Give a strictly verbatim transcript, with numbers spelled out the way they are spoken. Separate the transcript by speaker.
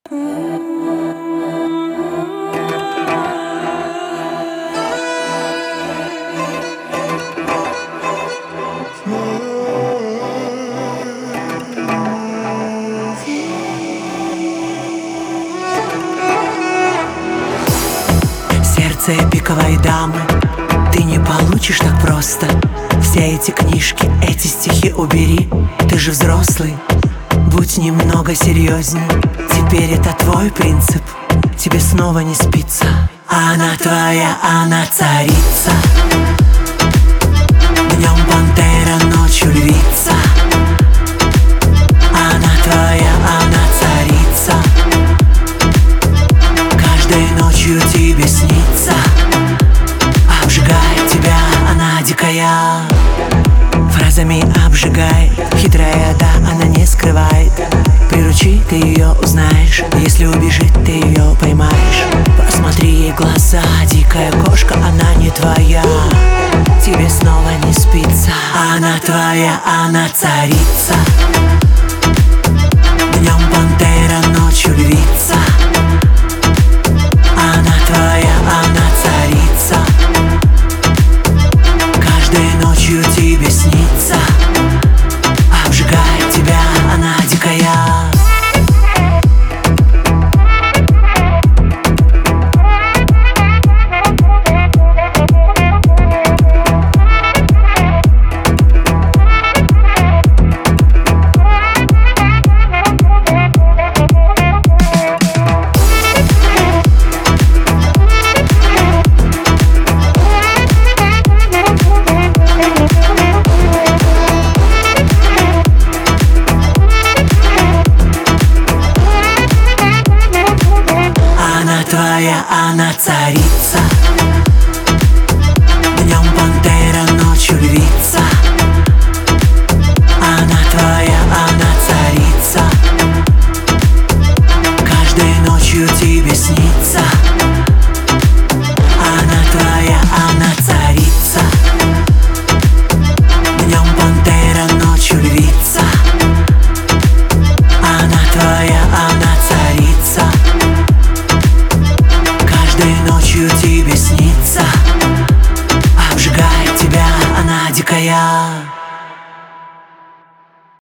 Speaker 1: Сердце пиковой дамы ты не получишь так просто. Все эти книжки, эти стихи убери. Ты же взрослый, будь немного серьезней. Теперь это твой принцип, тебе снова не спится. Она твоя, она царица. Днем пантера, ночью львица. Она твоя, она царица. Каждой ночью тебе снится. Обжигает тебя она дикая. Фразами обжигает, хитрая, да, она не скрывает. Приручи, ты ее узнаешь. Если убежит, ты ее поймаешь. Посмотри ей глаза, дикая кошка, она не твоя. Тебе снова не спится. Она твоя, она царица. Днем пантера, ночью львица. Она твоя, она царица. Каждой ночью тебе снится. Обжигает тебя она дикая. Твоя, она царица. Днем пантера, ночью львица. Она твоя, она царица. Каждой ночью тебе снится. Она твоя, она царица. Днем пантера, ночью львица. Она твоя, она царица. Каждой ночью тебе снится. Обжигает тебя она дикая.